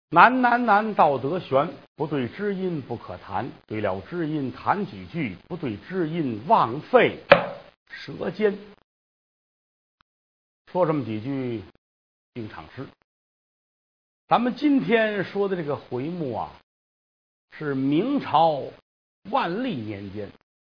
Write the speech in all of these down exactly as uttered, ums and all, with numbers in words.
难难难，道德悬，不对知音不可谈，对了知音谈几句，不对知音枉费舌尖。说这么几句定场诗。咱们今天说的这个回目啊，是明朝万历年间，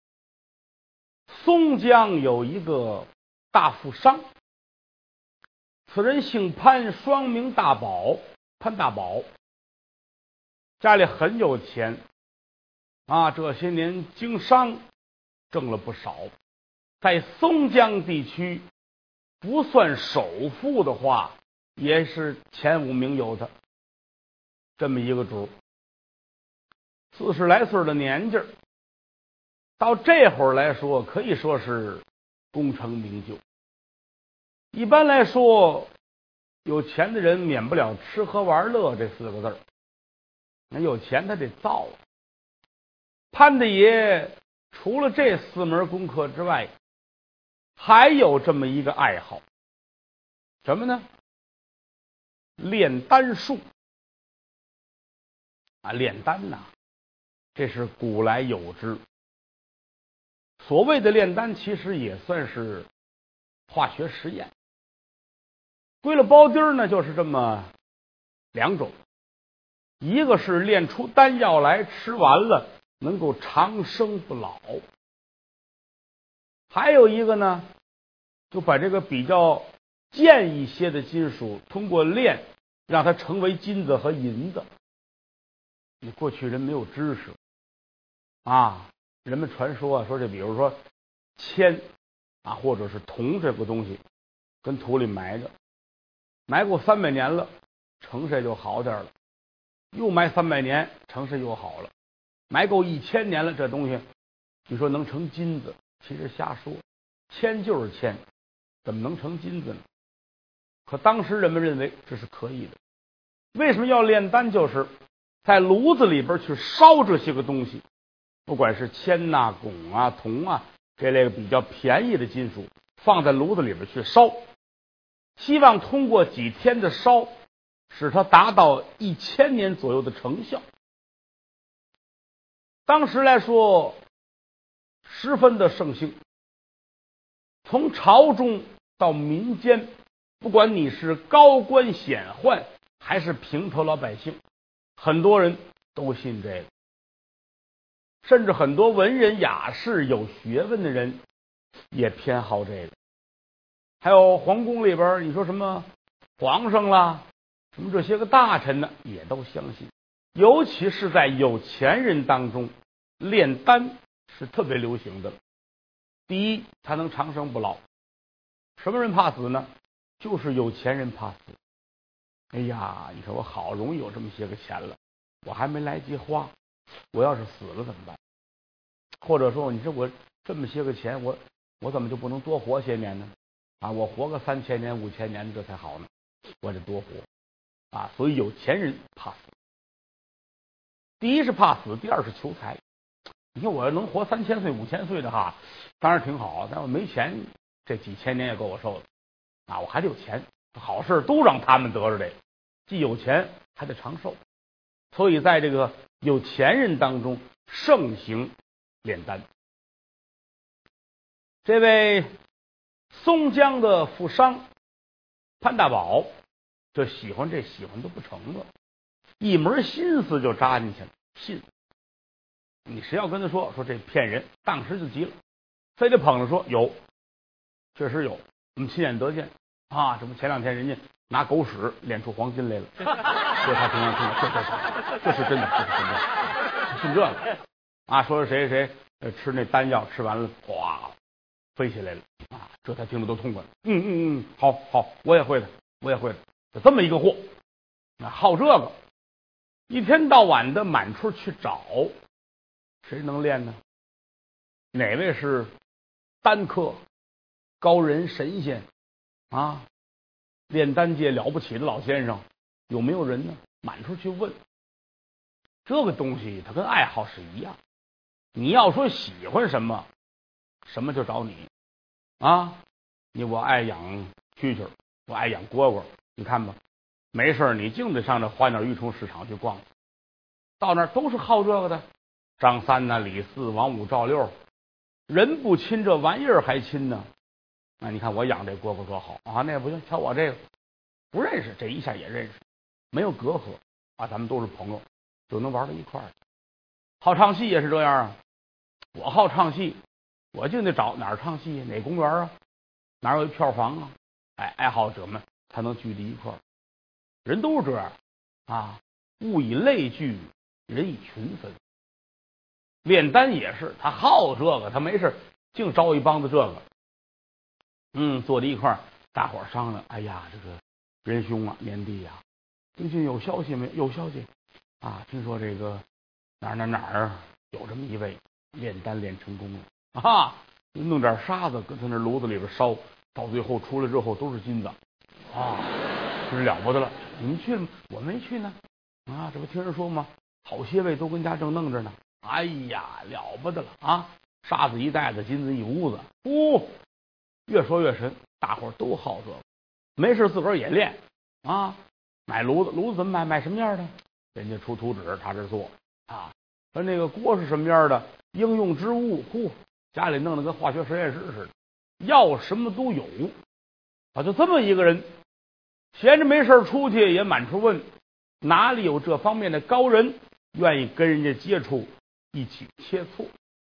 松江有一个大富商，此人姓潘，双名大宝，潘大宝，家里很有钱啊，这些年经商挣了不少，在松江地区不算首富的话，也是前五名有的这么一个主。四十来岁的年纪，到这会儿来说可以说是功成名就。一般来说，有钱的人免不了吃喝玩乐这四个字儿，那有钱他得造。潘大爷除了这四门功课之外，还有这么一个爱好，什么呢？炼丹术啊，炼丹呐、啊，这是古来有之。所谓的炼丹，其实也算是化学实验。归了包丁呢，就是这么两种，一个是炼出丹药来，吃完了能够长生不老；还有一个呢，就把这个比较贱一些的金属通过炼让它成为金子和银子。你过去人没有知识啊，人们传说啊，说这比如说铅啊或者是铜这个东西跟土里埋着，埋过三百年了，成色就好点了，又埋三百年，成色又好了，埋够一千年了，这东西你说能成金子，其实瞎说，铅就是铅，怎么能成金子呢？可当时人们认为这是可以的。为什么要炼丹？就是在炉子里边去烧这些个东西，不管是铅呐、汞啊、铜啊这类比较便宜的金属，放在炉子里边去烧，希望通过几天的烧，使它达到一千年左右的成效。当时来说，十分的盛行，从朝中到民间，不管你是高官显宦还是平头老百姓，很多人都信这个，甚至很多文人雅士有学问的人也偏好这个。还有皇宫里边，你说什么皇上啦，什么这些个大臣呢，也都相信。尤其是在有钱人当中，炼丹是特别流行的。第一，他能长生不老。什么人怕死呢？就是有钱人怕死。哎呀，你说我好容易有这么些个钱了，我还没来及花，我要是死了怎么办？或者说，你说我这么些个钱，我我怎么就不能多活些年呢？啊，我活个三千年、五千年这才好呢，我得多活啊！所以有钱人怕死。第一是怕死，第二是求财。你看我要能活三千岁、五千岁的哈，当然挺好，但我没钱，这几千年也够我受的啊！我还得有钱，好事都让他们得着这个，既有钱还得长寿，所以在这个有钱人当中盛行炼丹。这位松江的富商潘大宝，这喜欢这喜欢都不成了，一门心思就扎进去了，信。你谁要跟他说说这骗人，当时就急了，非得捧着说有，确实有，我们亲眼得见啊！这不前两天人家拿狗屎炼出黄金来了，这他听听听，这这这是真的，这是真的，信这个啊？说是谁谁谁吃那丹药吃完了，哗飞起来了啊！这才听着都痛快。嗯嗯嗯，好好，我也会的，我也会的，就这么一个货，那好这个，一天到晚的满处去找。谁能练呢？哪位是丹客、高人、神仙啊？炼丹界了不起的老先生有没有人呢？满处去问。这个东西它跟爱好是一样，你要说喜欢什么，什么就找你啊！你我爱养蛐蛐，我爱养蝈蝈，你看吧， 没事你净得上这花鸟鱼虫市场去逛，到那儿都是好这个的，张三呐、李四、王五、赵六，人不亲这玩意儿还亲呢。那你看我养这蝈蝈多好啊，那不行，瞧我这个不认识，这一下也认识，没有隔阂啊，咱们都是朋友，就能玩到一块儿。好唱戏也是这样啊，我好唱戏，我就得找哪儿唱戏，哪公园啊，哪儿有一票房啊，哎，爱好者们才能聚在一块儿。人都是这样啊，物以类聚，人以群分。炼丹也是，他好这个，他没事净招一帮子这个。嗯，坐在一块儿，大伙儿商量，哎呀，这个仁兄啊，年弟呀、啊，最近有消息没？有消息啊，听说这个哪儿哪儿哪儿有这么一位炼丹炼成功了啊，弄点沙子搁他那炉子里边烧，到最后出来之后都是金子啊，真了不得了！你们去了吗？我没去呢啊，这不听人说吗？好些位都跟家正弄着呢。哎呀，了不得了啊！沙子一袋子，金子一屋子，呼！越说越神，大伙儿都好这个，没事自个儿也练啊。买炉子，炉子怎么买？买什么样的？人家出图纸，他这做啊。而那个锅是什么样的？应用之物，呼，家里弄得跟化学实验室似的，要什么都有啊。就这么一个人，闲着没事出去也满处问，哪里有这方面的高人愿意跟人家接触，一起切磋。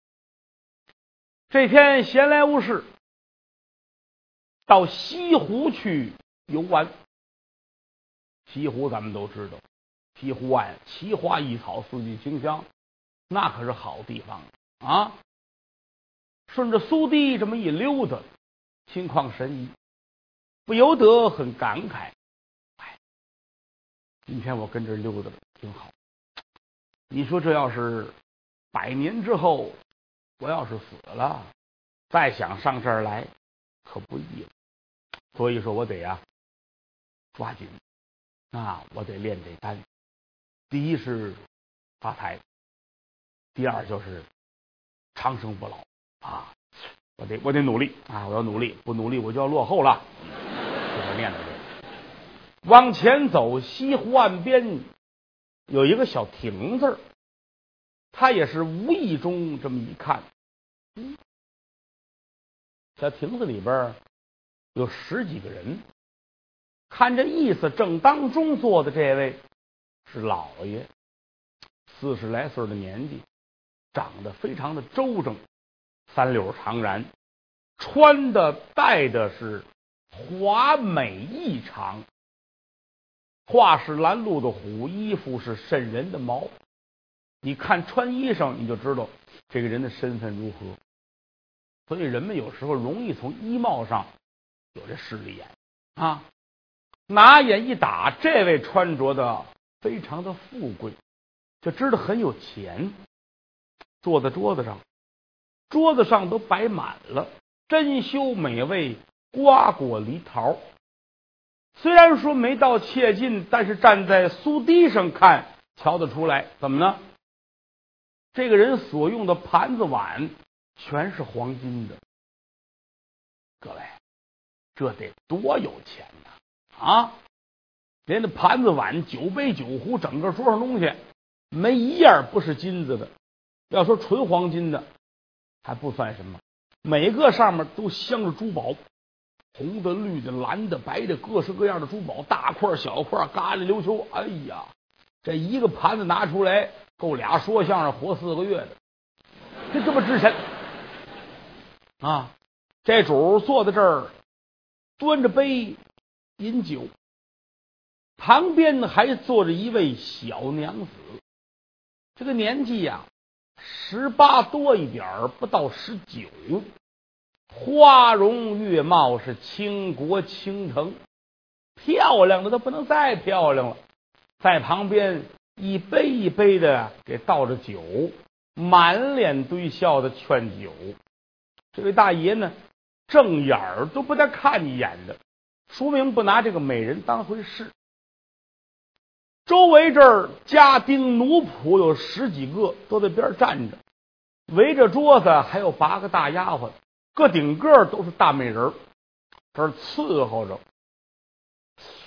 这天闲来无事，到西湖去游玩。西湖咱们都知道，西湖岸奇花异草，四季清香，那可是好地方啊。顺着苏堤这么一溜达，心旷神怡，不由得很感慨。哎，今天我跟这溜达挺好。你说这要是百年之后，我要是死了，再想上这儿来，可不易了。所以说我得呀、啊，抓紧啊，我得练这丹。第一是发财，第二就是长生不老啊！我得我得努力啊！我要努力，不努力我就要落后了。就我念的这，往前走，西湖岸边有一个小亭子，他也是无意中这么一看，嗯，小亭子里边有十几个人，看这意思，正当中坐的这位是老爷，四十来岁的年纪，长得非常的周正，三绺长髯，穿的戴的是华美异常，画是拦路的虎，衣服是瘆人的毛。你看穿衣裳你就知道这个人的身份如何，所以人们有时候容易从衣帽上有这势利眼啊，拿眼一打，这位穿着的非常的富贵，就知道很有钱。坐在桌子上，桌子上都摆满了珍馐美味瓜果梨桃，虽然说没到切近，但是站在苏堤上看瞧得出来。怎么呢？这个人所用的盘子碗全是黄金的。各位，这得多有钱呐！啊，连那盘子碗、酒杯酒壶，整个桌上东西没一样不是金子的。要说纯黄金的还不算什么，每个上面都镶着珠宝，红的、绿的、蓝的、白的，各式各样的珠宝，大块小块，嘎里溜秋。哎呀，这一个盘子拿出来够俩说相声活四个月的，这这么值钱啊！这主坐在这儿端着杯饮酒，旁边还坐着一位小娘子，这个年纪呀、啊十八多一点儿，不到十九，花容月貌是倾国倾城，漂亮的都不能再漂亮了。在旁边一杯一杯的给倒着酒，满脸堆笑的劝酒。这位大爷呢，正眼儿都不带看一眼的，说明不拿这个美人当回事。周围这儿家丁奴仆有十几个，都在边站着，围着桌子还有八个大丫鬟，个顶个都是大美人，这儿伺候着。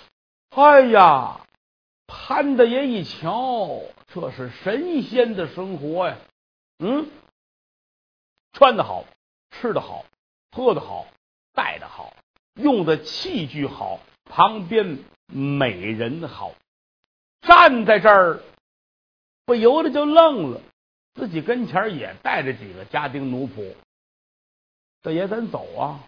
哎呀，潘大爷一瞧，这是神仙的生活呀！嗯，穿得好，吃得好，喝得好，戴得好，用的器具好，旁边美人好，站在这儿不由得就愣了，自己跟前也带着几个家丁奴仆。大爷，咱走啊！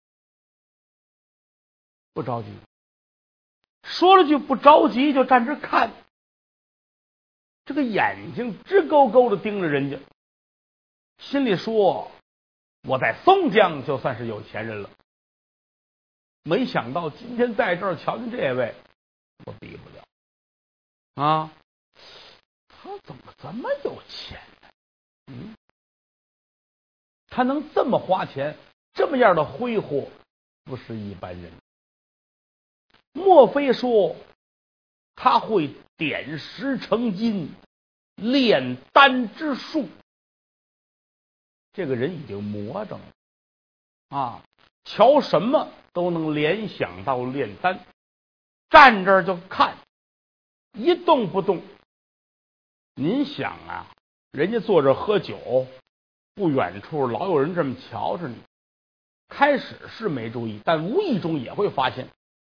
不着急，说了句不着急，就站这看，这个眼睛直勾勾的盯着人家，心里说：我在松江就算是有钱人了，没想到今天在这儿瞧见这位，我比不了啊！他怎么这么有钱呢？嗯，他能这么花钱，这么样的挥霍，不是一般人。莫非说他会点石成金，炼丹之术？这个人已经魔怔了啊！瞧什么都能联想到炼丹，站这儿就看，一动不动。您想啊，人家坐着喝酒，不远处老有人这么瞧着你，开始是没注意，但无意中也会发现。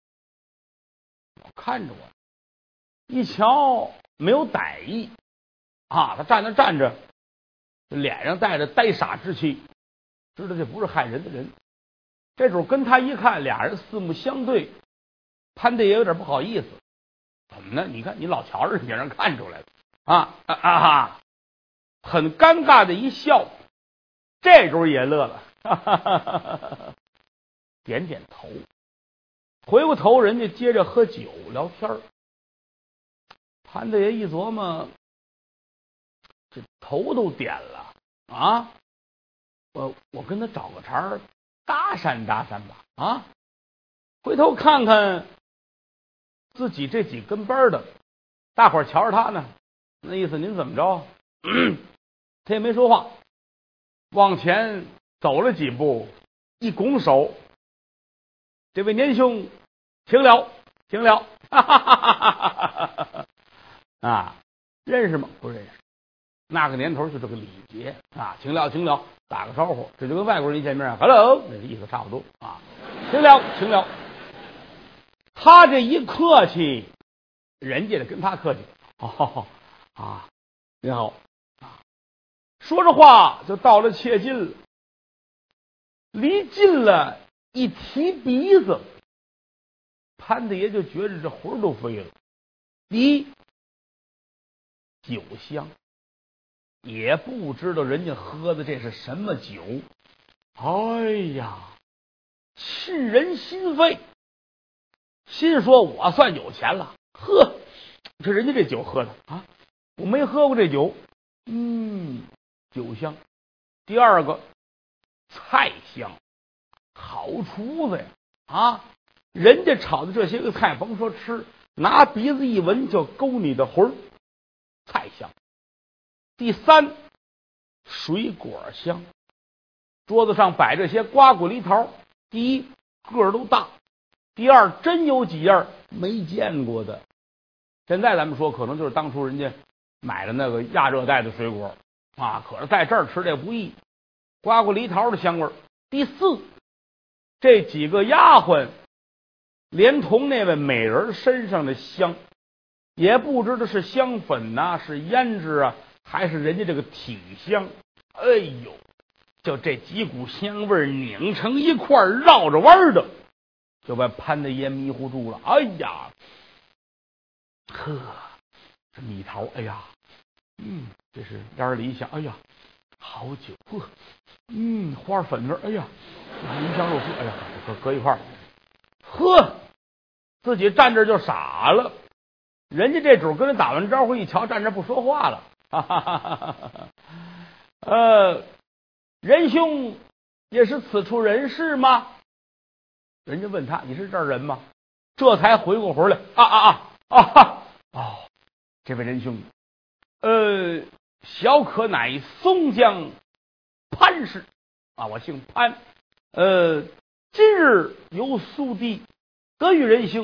看着我，一瞧没有歹意啊，他站那站着，脸上带着呆傻之气，知道这不是害人的人。这主跟他一看，俩人四目相对，潘大爷有点不好意思，怎么呢？你看你老瞧着，你让人看出来了啊啊啊！很尴尬的一笑，这主也乐了，哈哈哈哈哈，点点头。回过头，人家接着喝酒聊天。潘大爷一琢磨，这头都点了啊！我我跟他找个茬搭讪搭讪吧啊！回头看看自己这几跟班的，大伙儿瞧着他呢，那意思您怎么着？他也没说话，往前走了几步，一拱手。这位年兄，请了，请了，哈哈哈哈哈！啊，认识吗？不认识。那个年头就这个礼节啊，请了，请了，打个招呼，这就跟外国人一见面 ，hello， 那意思差不多啊。请了，请了。他这一客气，人家得跟他客气。哦啊，您好啊，说着话就到了切近了，离近了。一提鼻子，潘大爷就觉着这魂都飞了。第一，酒香，也不知道人家喝的这是什么酒。哎呀，沁人心肺。心说我算有钱了，呵，这人家这酒喝的啊，我没喝过这酒。嗯，酒香。第二个，菜香。好厨子呀啊！人家炒的这些个菜，甭说吃，拿鼻子一闻就勾你的魂儿，菜香。第三，水果香。桌子上摆这些瓜果梨桃，第一个儿都大，第二真有几样没见过的。现在咱们说，可能就是当初人家买的那个亚热带的水果啊，可是在这儿吃这不易，瓜果梨桃的香味儿。第四，这几个丫鬟连同那位美人身上的香，也不知道是香粉呐、啊，是胭脂啊，还是人家这个体香。哎呦，就这几股香味拧成一块，绕着弯的，就把潘大爷迷糊住了。哎呀，呵，这蜜桃，哎呀，嗯，这是烟梨香，哎呀，好酒，呵，嗯，花粉味，哎呀。鱼香肉丝，哎呀，搁搁一块儿，呵，自己站这就傻了。人家这主跟人打完招呼一瞧，站这不说话了。哈哈哈哈哈。呃，仁兄也是此处人士吗？人家问他，你是这儿人吗？这才回过魂来，啊啊啊啊！哦，这位仁兄，呃，小可乃松江潘氏啊，我姓潘。呃，今日由苏弟得与仁兄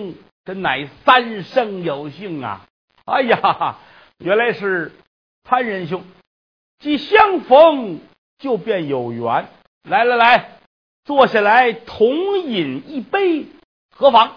真乃三生有幸啊！哎呀，原来是潘仁兄，既相逢就便有缘。来来来，坐下来同饮一杯，何妨？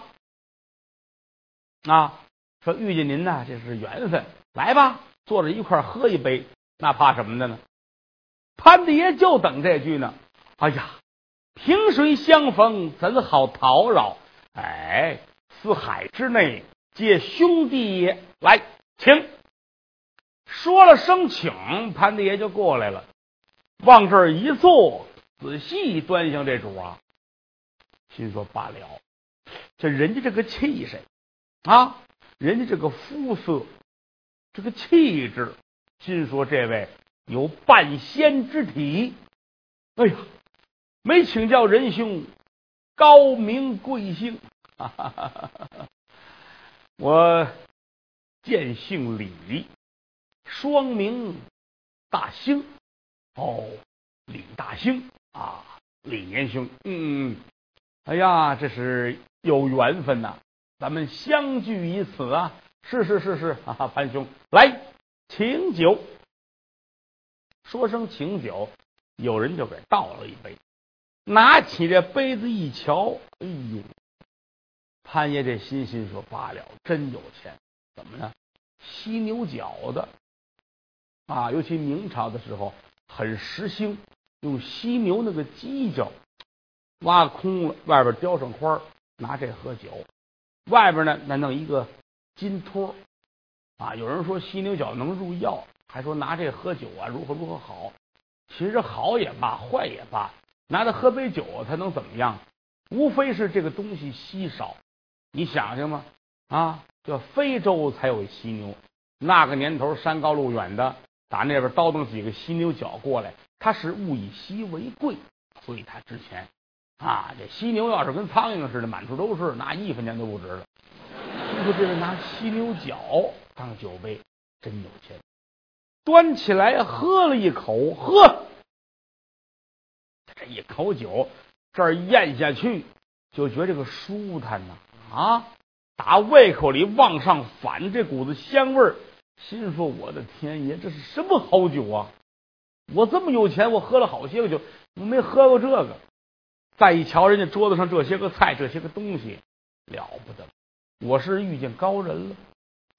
啊，说遇见您呐，这是缘分，来吧，坐着一块喝一杯，那怕什么的呢？潘大爷就等这句呢。哎呀，萍水相逢怎好叨扰？哎，四海之内皆兄弟也，来，请。说了声请，潘大爷就过来了，往这儿一坐，仔细端详这主啊，心说罢了，这人家这个气势啊，人家这个肤色，这个气质，心说这位有半仙之体。哎呀，没请教仁兄高明贵姓？哈哈哈哈哈，我见姓李，双名大兴。哦，李大兴啊，李年兄。嗯嗯，哎呀，这是有缘分呐、啊，咱们相聚于此啊！是是是是啊，潘兄，来请酒。说声请酒，有人就给倒了一杯。拿起这杯子一瞧，哎呦，潘爷这心心说罢了，真有钱。怎么呢？犀牛角的啊，尤其明朝的时候很时兴用犀牛那个犄角挖空了，外边雕上花，拿这喝酒。外边呢，那弄一个金托啊。有人说犀牛角能入药，还说拿这喝酒啊如何如何好。其实好也罢，坏也罢，拿它喝杯酒，它能怎么样？无非是这个东西稀少。你想想嘛，啊，这非洲才有犀牛，那个年头山高路远的，打那边叨腾几个犀牛角过来，它是物以稀为贵，所以它值钱啊。这犀牛要是跟苍蝇似的，满处都是，那一分钱都不值了。听说这人拿犀牛角当酒杯，真有钱。端起来喝了一口，喝，这一口酒这儿咽下去，就觉得这个舒坦呐啊！打胃口里往上反这股子香味儿，心说我的天爷，这是什么好酒啊！我这么有钱，我喝了好些个酒，我没喝过这个。再一瞧人家桌子上这些个菜，这些个东西，了不得！我是遇见高人了。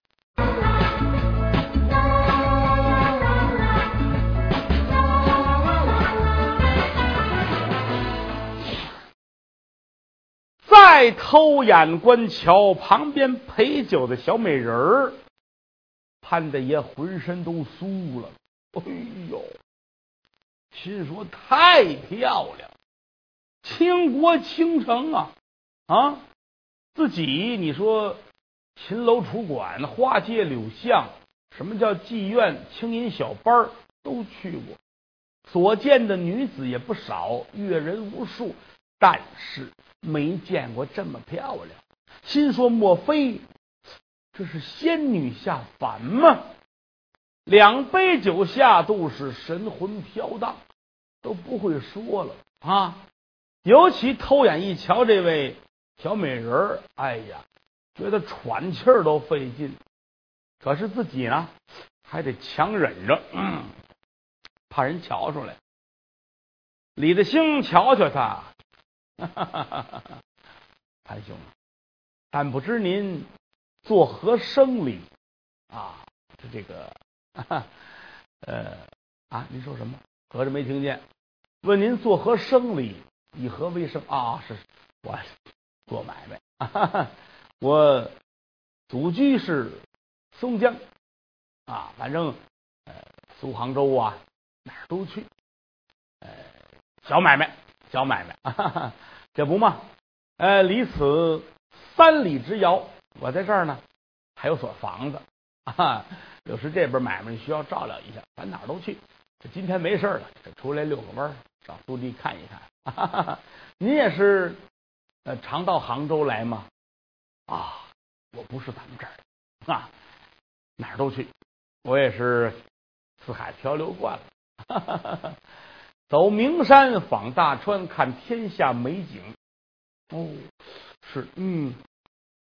再偷眼观瞧旁边陪酒的小美人儿，潘大爷浑身都酥了。哎呦，心说太漂亮，倾国倾城啊啊！自己你说秦楼楚馆、花街柳巷，什么叫妓院、青银小班都去过，所见的女子也不少，阅人无数，但是没见过这么漂亮。心说莫非这是仙女下凡吗？两杯酒下肚是神魂飘荡，都不会说了啊！尤其偷眼一瞧这位小美人儿，哎呀，觉得喘气儿都费劲。可是自己呢，还得强忍着，嗯，怕人瞧出来。李大兴瞧瞧他，哈哈哈哈哈，潘兄，但不知您作何生理啊？是这个，啊呃啊，您说什么？合着没听见？问您作何生理，以何为生？啊，是我做买卖，啊、我祖居是松江啊，反正呃苏杭州啊哪儿都去，呃小买卖小买卖，啊、这不嘛，呃离此三里之遥，我在这儿呢还有所房子啊，有时这边买卖需要照料一下，咱哪儿都去。这今天没事了，这出来遛个弯，上苏堤看一看。哈哈哈，您也是呃常到杭州来吗？啊，我不是咱们这儿的啊，哪儿都去，我也是四海漂流惯了。哈哈哈，走名山访大川，看天下美景。哦，是，嗯，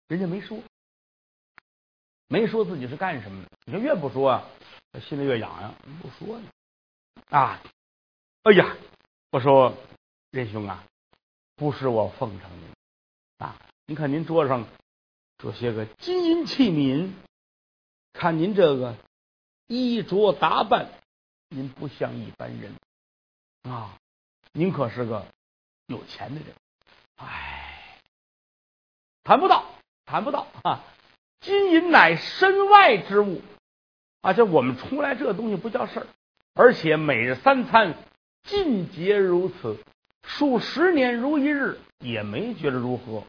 人家没说，没说自己是干什么的。你说越不说啊，心里越痒痒，不说呢啊！哎呀，我说仁兄啊，不是我奉承您啊，您看您桌上这些个金银器皿，看您这个衣着打扮，您不像一般人啊，您可是个有钱的人。哎，谈不到，谈不到啊！金银乃身外之物，而且我们出来这东西不叫事儿，而且每日三餐尽节如此，数十年如一日，也没觉得如何。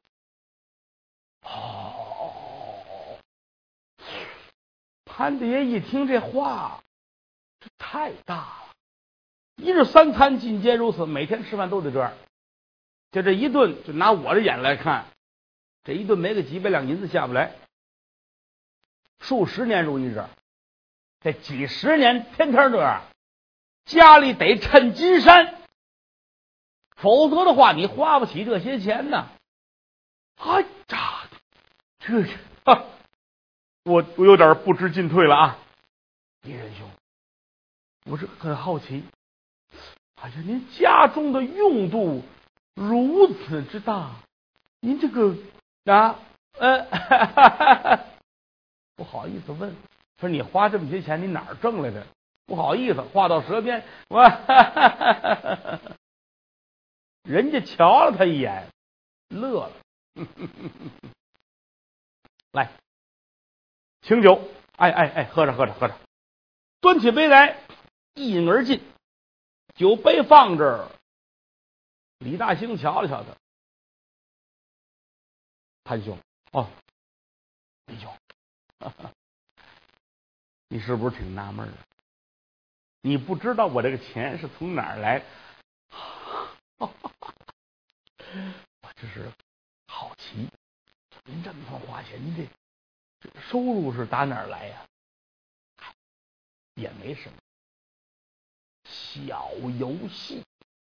哦，潘大爷一听这话，这太大了。一日三餐尽皆如此，每天吃饭都得这样。就这一顿，就拿我的眼来看，这一顿没个几百两银子下不来。数十年如一日，这几十年天天这样，家里得趁金山，否则的话你花不起这些钱呢。哎呀，这啊，我我有点不知进退了啊！李仁兄，我是很好奇，哎呀，您家中的用度如此之大，您这个啊呃哈哈哈不好意思问，说你花这么些钱你哪儿挣来的？不好意思，话到舌边，我哈哈哈人家瞧了他一眼，乐了。来，请酒，哎哎哎，喝着喝着喝着，端起杯来，一饮而尽。酒杯放这儿，李大兴瞧了瞧他，潘兄，哦，李兄，你是不是挺纳闷的？你不知道我这个钱是从哪儿来？我就是好奇，您这么多花钱，您这这收入是打哪儿来呀？也没什么，小游戏，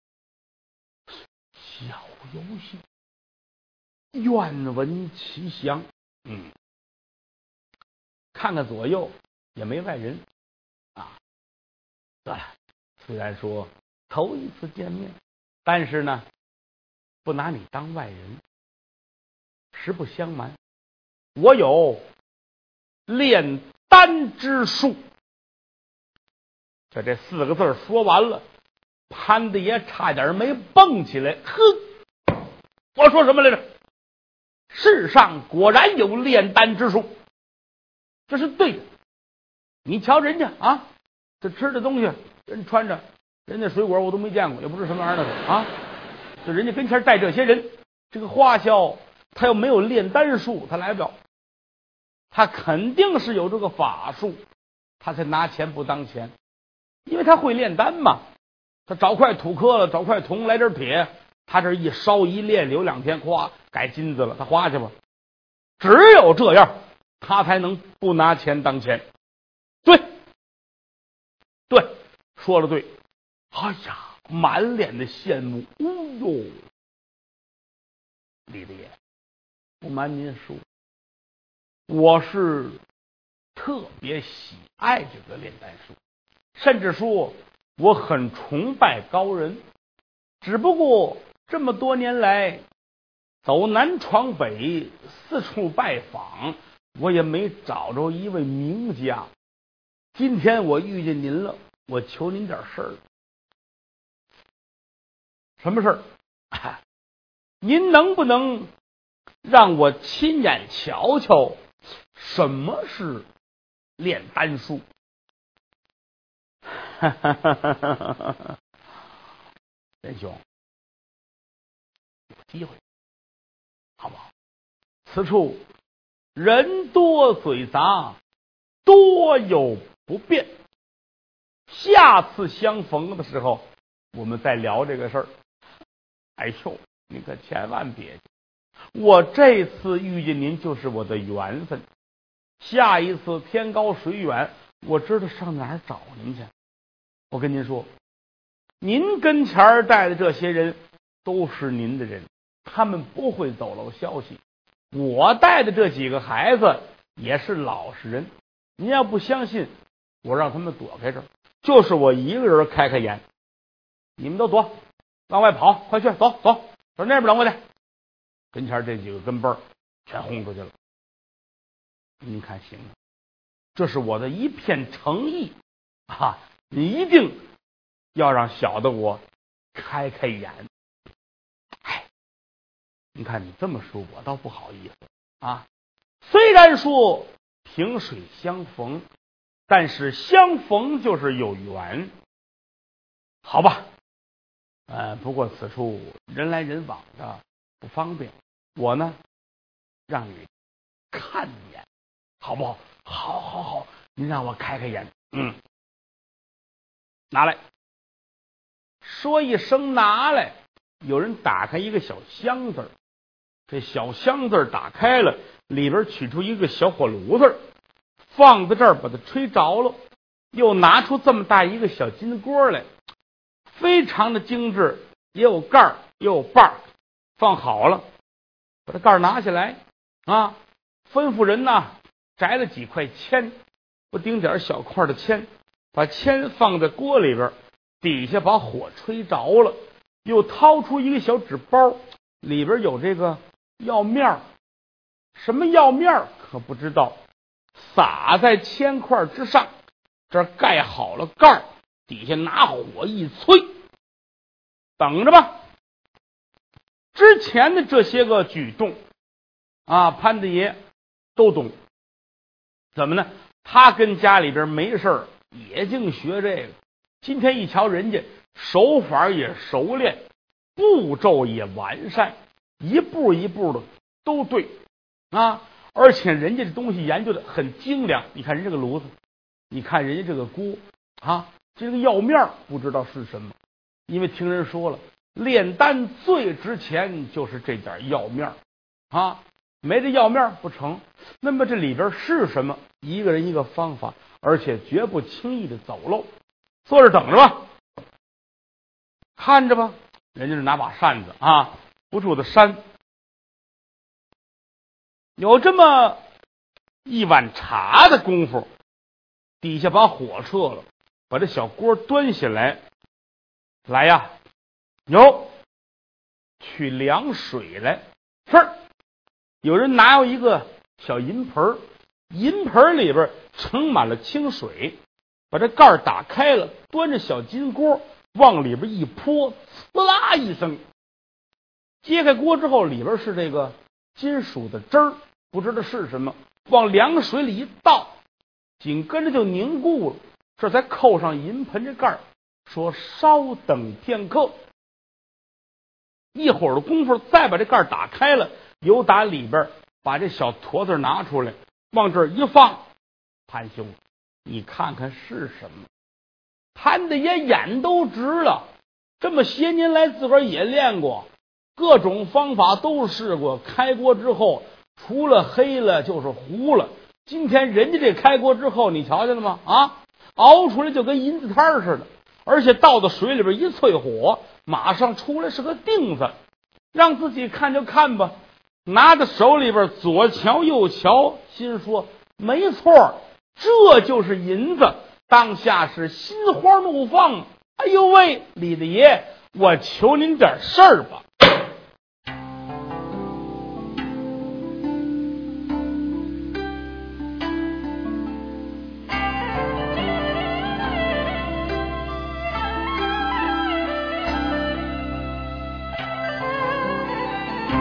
小游戏，愿闻其详。嗯，看看左右也没外人啊。得了，虽然说头一次见面，但是呢，不拿你当外人。实不相瞒，我有炼丹之术。这这四个字说完了，潘大爷差点没蹦起来。呵，我说什么来着？世上果然有炼丹之术，这是对的。你瞧人家啊，这吃的东西，人穿着人家水果我都没见过，也不知什么玩意儿的啊。就人家跟前带这些人，这个花销他又没有炼丹术，他来不了。他肯定是有这个法术，他才拿钱不当钱，因为他会炼丹嘛。他找块土磕了，找块铜，来点铁，他这一烧一炼，有两天，咵改金子了，他花去吧。只有这样，他才能不拿钱当钱。对，对，说了对。哎呀，满脸的羡慕。哦呦，李大爷，不瞒您说，我是特别喜爱这个炼丹术，甚至说我很崇拜高人。只不过这么多年来走南闯北，四处拜访，我也没找着一位名家。今天我遇见您了，我求您点事儿。什么事儿？您能不能让我亲眼瞧瞧什么是炼丹术？仁兄，有机会好不好？此处人多嘴杂，多有不便，下次相逢的时候我们再聊这个事儿。哎呦，你可千万别去，我这次遇见您就是我的缘分，下一次天高水远，我知道上哪儿找您去。我跟您说，您跟前儿带的这些人都是您的人，他们不会走漏消息。 我带的这几个孩子也是老实人，您要不相信，我让他们躲开这儿，就是我一个人开开眼，你们都躲，往外跑，快去，走走，到那边等我去。跟前这几个跟班全轰出去了。您看行吗？这是我的一片诚意啊！你一定要让小的我开开眼。哎，你看你这么说，我倒不好意思啊。虽然说萍水相逢，但是相逢就是有缘。好吧，呃，不过此处人来人往的不方便，我呢让你看一眼，好不好？好，好，好，您让我开开眼。嗯，拿来。说一声拿来，有人打开一个小箱子，这小箱子打开了，里边取出一个小火炉子，放在这儿把它吹着了，又拿出这么大一个小金锅来，非常的精致，也有盖儿也有把儿，放好了，把这盖儿拿起来啊，吩咐人呐摘了几块铅，不顶点小块的铅，把铅放在锅里边，底下把火吹着了，又掏出一个小纸包，里边有这个药面，什么药面可不知道，撒在铅块之上，这盖好了盖，底下拿火一催，等着吧。之前的这些个举动啊，潘大爷都懂。怎么呢？他跟家里边没事也净学这个。今天一瞧人家手法也熟练，步骤也完善，一步一步的都对啊！而且人家这东西研究的很精良。你看人这个炉子，你看人家这个锅啊，这个药面不知道是什么，因为听人说了，炼丹最值钱就是这点药面啊，没这药面不成。那么这里边是什么？一个人一个方法，而且绝不轻易的走漏。坐着等着吧，看着吧，人家是拿把扇子啊，不住的扇。有这么一碗茶的功夫，底下把火撤了，把这小锅端下来，来呀，有取凉水来。是，有人拿有一个小银盆，银盆里边盛满了清水，把这盖打开了，端着小金锅往里边一泼，呲啦一声，揭开锅之后，里边是这个金属的汁儿，不知道是什么，往凉水里一倒，紧跟着就凝固了，这才扣上银盆这盖，说稍等片刻。一会儿的功夫，再把这盖打开了，由打里边把这小坨子拿出来，往这儿一放。潘兄，你看看是什么？潘大爷眼都直了，这么些年来自个儿也练过，各种方法都试过，开锅之后除了黑了就是糊了。今天人家这开锅之后，你瞧见了吗？啊，熬出来就跟银子摊似的，而且倒到水里边一淬火，马上出来是个锭子，让自己看就看吧。拿在手里边左瞧右瞧，心说没错，这就是银子。当下是心花怒放。哎呦喂，李大爷，我求您点事儿吧。